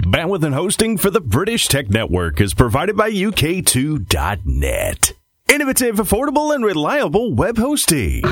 Bandwidth and hosting for the British Tech Network is provided by UK2.net. Innovative, affordable, and reliable web hosting.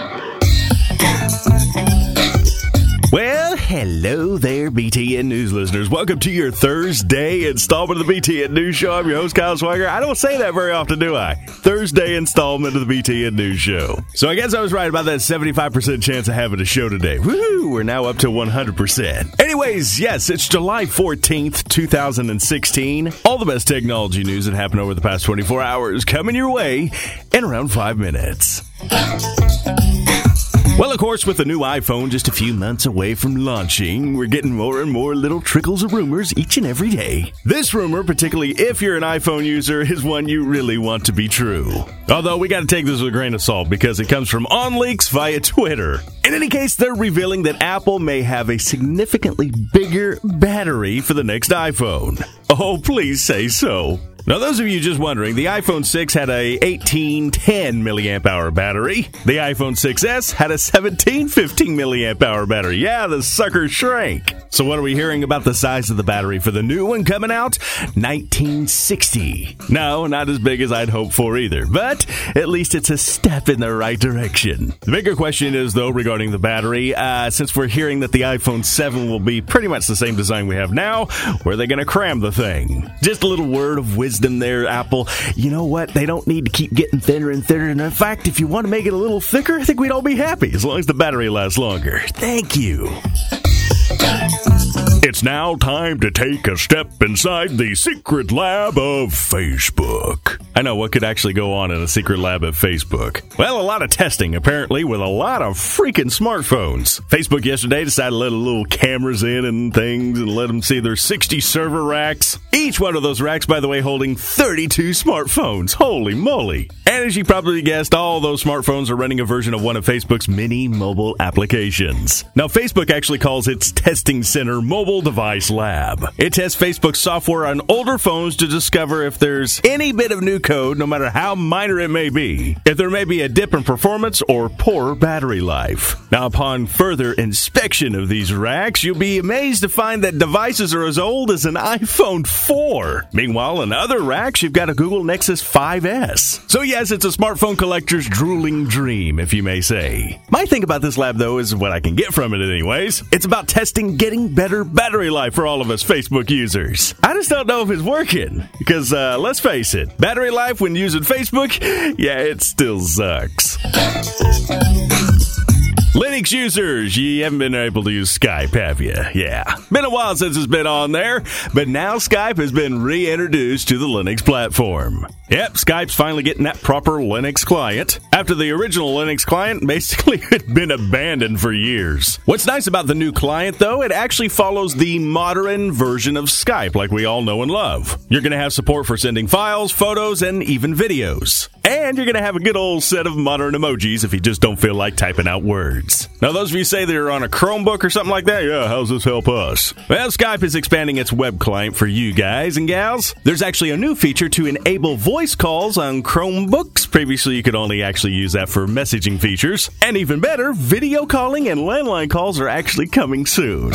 Well, hello there, BTN News listeners. Welcome to your Thursday installment of the BTN News Show. I'm your host, Kyle Swagger. I don't say that very often, do I? Thursday installment of the BTN News Show. So I guess I was right about that 75% chance of having a show today. Woohoo! We're now up to 100%. Anyways, yes, it's July 14th, 2016. All the best technology news that happened over the past 24 hours coming your way in around 5 minutes. Well, of course, with the new iPhone just a few months away from launching, we're getting more and more little trickles of rumors each and every day. This rumor, particularly if you're an iPhone user, is one you really want to be true. Although we got to take this with a grain of salt because it comes from OnLeaks via Twitter. In any case, they're revealing that Apple may have a significantly bigger battery for the next iPhone. Oh, please say so. Now, those of you just wondering, the iPhone 6 had a 1810 milliamp hour battery. The iPhone 6S had a 1715 milliamp hour battery. Yeah, the sucker shrank. So what are we hearing about the size of the battery for the new one coming out? 1960. No, not as big as I'd hoped for either, but at least it's a step in the right direction. The bigger question is, though, regarding the battery, since we're hearing that the iPhone 7 will be pretty much the same design we have now, where are they going to cram the thing? Just a little word of wisdom there, Apple. You know what? They don't need to keep getting thinner and thinner. And in fact, if you want to make it a little thicker, I think we'd all be happy as long as the battery lasts longer. Thank you. It's now time to take a step inside the secret lab of Facebook. I know, what could actually go on in a secret lab of Facebook? Well, a lot of testing, apparently, with a lot of freaking smartphones. Facebook yesterday decided to let a little cameras in and things and let them see their 60 server racks. Each one of those racks, by the way, holding 32 smartphones. Holy moly. And as you probably guessed, all those smartphones are running a version of one of Facebook's mini mobile applications. Now, Facebook actually calls its testing center Mobile Device Lab. It tests Facebook software on older phones to discover if there's any bit of new code, no matter how minor it may be, if there may be a dip in performance or poor battery life. Now, upon further inspection of these racks, you'll be amazed to find that devices are as old as an iPhone 4. Meanwhile, in other racks, you've got a Google Nexus 5S. So yes, it's a smartphone collector's drooling dream, if you may say. My thing about this lab, though, is what I can get from it anyways. It's about testing getting better battery life for all of us Facebook users. I just don't know if it's working. Because, let's face it, battery life when using Facebook, yeah, it still sucks. Linux users, you haven't been able to use Skype, have you? Yeah. Been a while since it's been on there, but now Skype has been reintroduced to the Linux platform. Yep, Skype's finally getting that proper Linux client. After the original Linux client basically had been abandoned for years. What's nice about the new client, though, it actually follows the modern version of Skype like we all know and love. You're going to have support for sending files, photos, and even videos. And you're going to have a good old set of modern emojis if you just don't feel like typing out words. Now, those of you say that you're on a Chromebook or something like that, yeah, how's this help us? Well, Skype is expanding its web client for you guys and gals. There's actually a new feature to enable voice calls on Chromebooks. Previously, you could only actually use that for messaging features. And even better, video calling and landline calls are actually coming soon.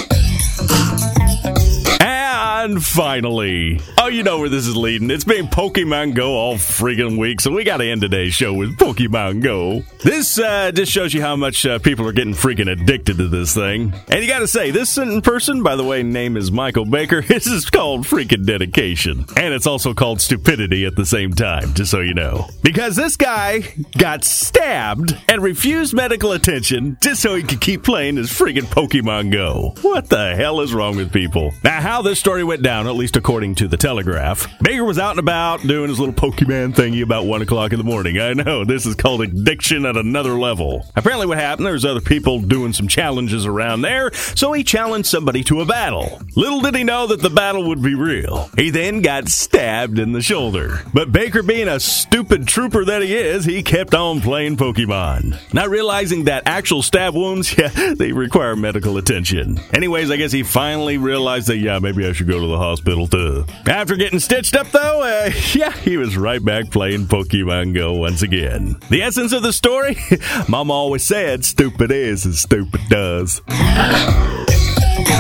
And finally, oh, you know where this is leading. It's been Pokemon Go all friggin' week, so we gotta end today's show with Pokemon Go. This just shows you how much people are getting freaking addicted to this thing. And you gotta say, this person, by the way, name is Michael Baker, this is called freaking dedication. And it's also called stupidity at the same time, just so you know. Because this guy got stabbed and refused medical attention just so he could keep playing his freaking Pokemon Go. What the hell is wrong with people? Now, how this story went down, at least according to the Telegraph, Baker was out and about doing his little Pokemon thingy about 1 o'clock in the morning. I know, this is called addiction at another level. Apparently what happened, there's other people doing some challenges around there, so he challenged somebody to a battle. Little did he know that the battle would be real. He then got stabbed in the shoulder. But Baker, being a stupid trooper that he is, he kept on playing Pokemon. Not realizing that actual stab wounds, yeah, they require medical attention. Anyways, I guess he finally realized that, yeah, maybe I should go to the hospital too. After getting stitched up, though, yeah, he was right back playing Pokemon Go once again. The essence of the story? Mama always said, stupid is as stupid does.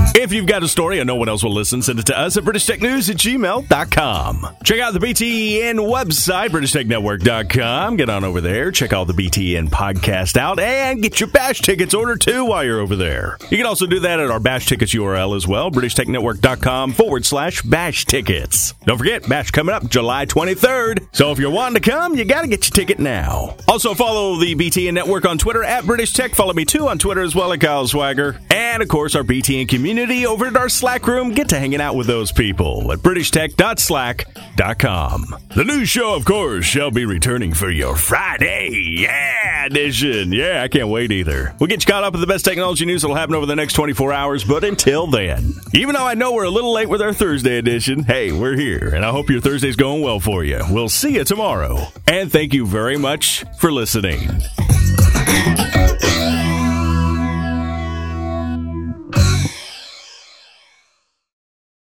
If you've got a story and no one else will listen, send it to us at BritishTechNews@gmail.com. Check out the BTN website, BritishTechNetwork.com. Get on over there. Check all the BTN podcast out and get your Bash tickets ordered too while you're over there. You can also do that at our Bash tickets URL as well, BritishTechNetwork.com/Bash tickets. Don't forget, Bash coming up July 23rd. So if you're wanting to come, you got to get your ticket now. Also follow the BTN Network on Twitter at British Tech. Follow me too on Twitter as well at Kyle Swagger. And of course, our BTN community over at our Slack room. Get to hanging out with those people at BritishTech.slack.com. The news show, of course, shall be returning for your Friday edition. Yeah, I can't wait either. We'll get you caught up with the best technology news that'll happen over the next 24 hours, but until then, even though I know we're a little late with our Thursday edition, hey, we're here, and I hope your Thursday's going well for you. We'll see you tomorrow, and thank you very much for listening.